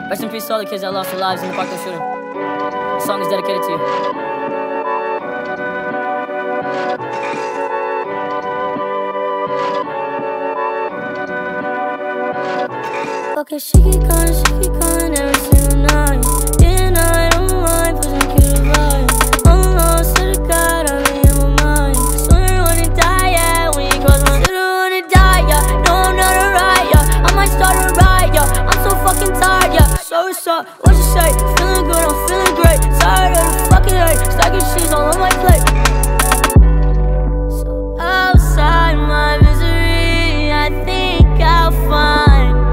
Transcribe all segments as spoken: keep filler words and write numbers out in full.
Rest in peace to all the kids that lost their lives in the Parkland shooting. This song is dedicated to you. Okay, she keep calling, she keep calling every single night. Day and night, on my mind, pushing cute advice. I'm lost to the God, I'm in my mind. So I don't wanna die, yeah, when you cross my. I don't wanna die, yeah, no, I'm not alright, yeah. I might start a riot, yeah, I'm so fucking tired, yeah. So what's up, what you say? Feeling good, I'm feeling great. Tired of the fucking hate, stacking cheese all on my plate. So outside my misery, I think I'll find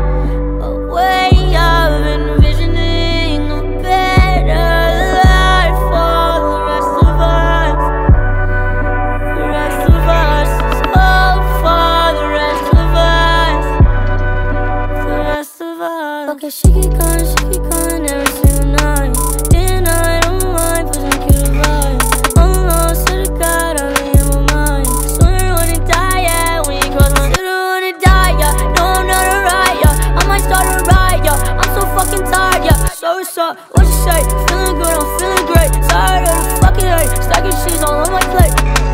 okay, she keep calling, she keep calling every single night. Day and night, on my mind, pushing cute advice. I'm lost to the God, I'm in my mind. So I don't wanna die, yeah, when you cross my. I don't wanna die, yeah, no, I'm not alright, yeah. I might start a riot, yeah, I'm so fucking tired, yeah. So what's up, what you say? Feeling good, I'm feeling great. Tired of the fucking hate, stacking cheese all on my plate.